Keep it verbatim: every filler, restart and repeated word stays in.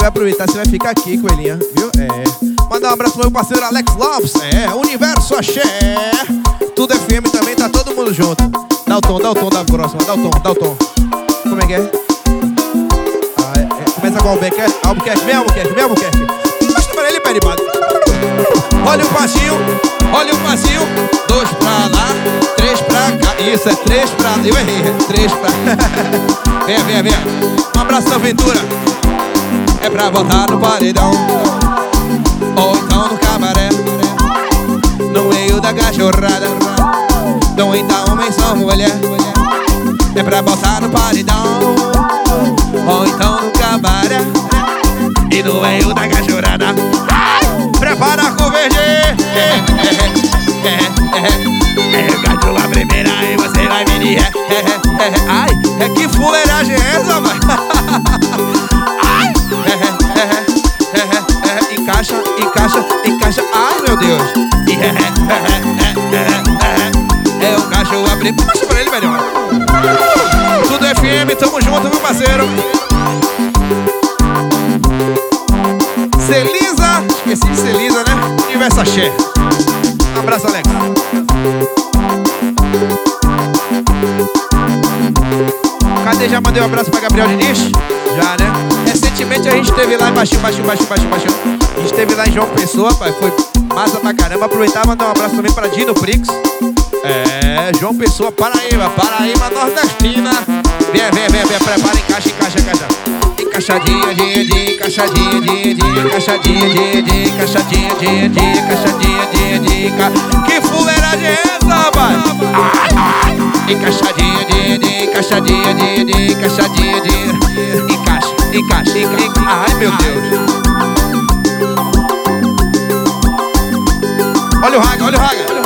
vai aproveitar, você vai ficar aqui, coelhinha, viu? É. Mandar um abraço pro meu parceiro Alex Lopes. É, Universo Axé. Tudo F M também, tá todo mundo junto. Dá o tom, dá o tom da próxima, dá o tom, dá o tom. Como é que é? Ah, é, é. Começa com Albuquerque, Albuquerque, vem Albuquerque, vem Albuquerque. Mostra pra ele, pé de mato. Olha o passinho, olha o passinho. Dois pra lá, três pra cá. Isso, é três pra lá. Eu errei, é três pra Venha, venha, venha. Um abraço da aventura. É pra botar no paredão ou então no cabaré, no meio da cachorrada. Não então homem só mulher. É pra botar no paredão ou então no cabaré e no meio da cachorrada. Prepara com verde. É, é, é, é, é. Eu cacho a primeira e você vai me dizer. É, é, é, é. Ai, é que fuleiragem é essa, vai? Ai, é, é, é, é, é. Encaixa, encaixa, encaixa. Ai, meu Deus. É, é, é, é, é. É o cacho a primeira. Mostra pra ele, melhor. Tudo F M, tamo junto, meu parceiro. Celisa, esqueci de Celisa, né? Universo Axé. Um abraço, Alex. Cadê? Já mandei um abraço pra Gabriel Diniz? Já, né? Recentemente a gente esteve lá em Baixinho, Baixinho, Baixinho, Baixinho, Baixinho. A gente esteve lá em João Pessoa, pai. Foi massa pra caramba. Aproveitar e mandar um abraço também pra Dino Prix. É, João Pessoa, Paraíba, Paraíba nordestina. Vem, vem, vem, vem, prepara, encaixa, encaixa, encaixa. Encaixadinha, dia, dia, encaixadinha, dia, dia, encaixadinha, dia, dia, encaixadinha, dia, dia, encaixadinha, dia, dia. Que fuleiragem é essa, rapaz? Ai, ai. Encaixadinha, dia, dia, encaixadinha, dia, dia, encaixadinha, dia. Encaixa, encaixa, encaixa. Ai, meu Deus. Olha o raga, olha o raga.